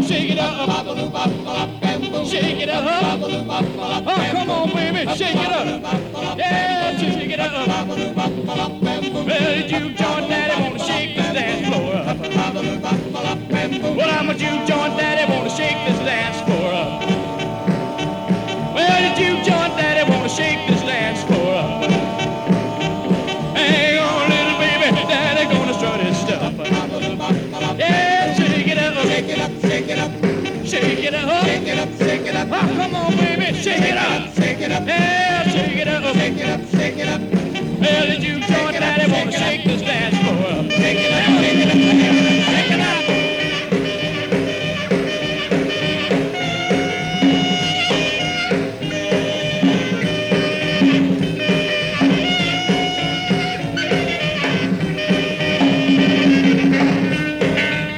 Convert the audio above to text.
shake it up, shake it up. Oh, come on, baby, shake it up. Yeah, shake it up. Well, you joint daddy wanna shake this dance floor up. Well, I'm a Jew joint daddy wanna shake this dance floor up. Well, the Jew joint daddy wanna shake this dance floor up. Hang on, little baby, daddy gonna strut his stuff. Yeah, shake it up, shake it up, shake it up, shake it up, shake it up, shake it up. Oh, come on, baby, shake it up, shake it up, yeah, shake it up, shake it up, shake it up.